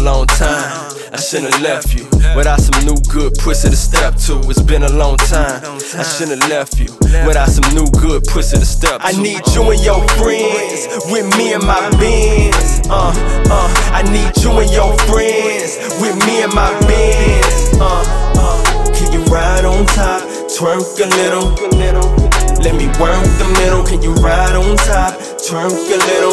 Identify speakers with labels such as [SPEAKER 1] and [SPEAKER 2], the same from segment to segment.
[SPEAKER 1] long time. I shouldn't have left you without some new good pussy to step to. It's been a long time. I shouldn't have left you without some new good pussy to step to. I need you and your friends with me and my Benz. I need you and your friends with me and my Benz. Can you ride on top, twerk a little? Let me work the middle. Can you ride on top, twerk a little?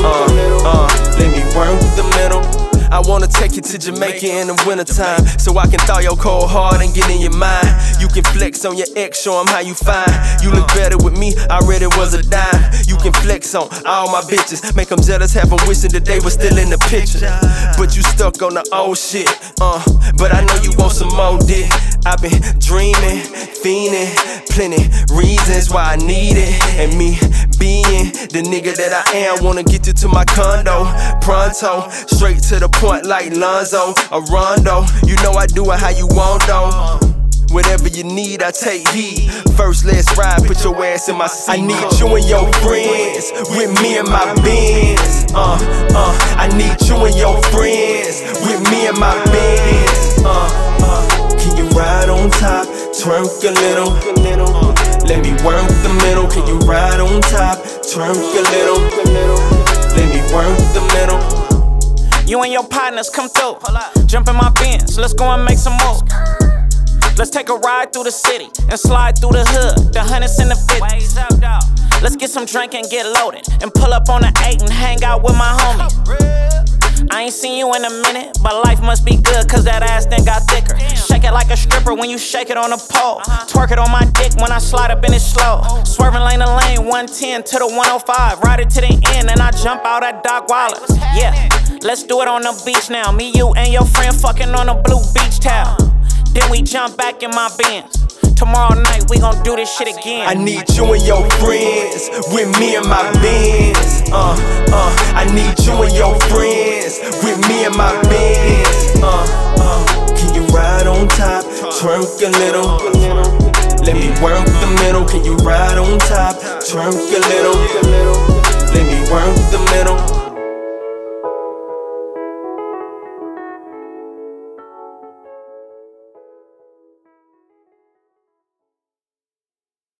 [SPEAKER 1] Let me work the middle. I wanna take you to Jamaica in the wintertime, so I can thaw your cold heart and get in your mind. You can flex on your ex, show him how you fine. You look better with me, I already was a dime. You can flex on all my bitches, make them jealous, have them wishing that they were still in the picture. But you stuck on the old shit, but I know you want some more dick. I've been dreaming, fiending, plenty reasons why I need it. And me being the nigga that I am, wanna get you to my condo pronto, straight to the point like Lonzo or Rondo. You know I do it how you want though. Whatever you need, I take heed. First, let's ride, put your ass in my seat. I need you and your friends with me and my Benz. I need you and your friends with me and my Benz. Can you ride on top, twerk a little? Let me work the middle. Can you ride on top, twerk a little? Let me work the middle.
[SPEAKER 2] You and your partners come through, jump in my Benz, let's go and make some moves. Let's take a ride through the city and slide through the hood, the hundreds and the 50s. Let's get some drink and get loaded, and pull up on the 8 and hang out with my homies. I ain't seen you in a minute, but life must be good, cause that ass then got thicker. Shake it like a stripper when you shake it on a pole. Twerk it on my dick when I slide up in it slow. Swerving lane to lane, 110 to the 105. Ride it to the end and I jump out at Doc Wallace. Yeah, let's do it on the beach now. Me, you, and your friend fucking on a blue beach towel. Then we jump back in my Benz. Tomorrow night we gon' do this shit again.
[SPEAKER 1] I need you and your friends with me and my Benz. I need you and your friends with me and my Benz. Can you ride on top, twerk a little? Let me work the middle. Can you ride on top, twerk a little?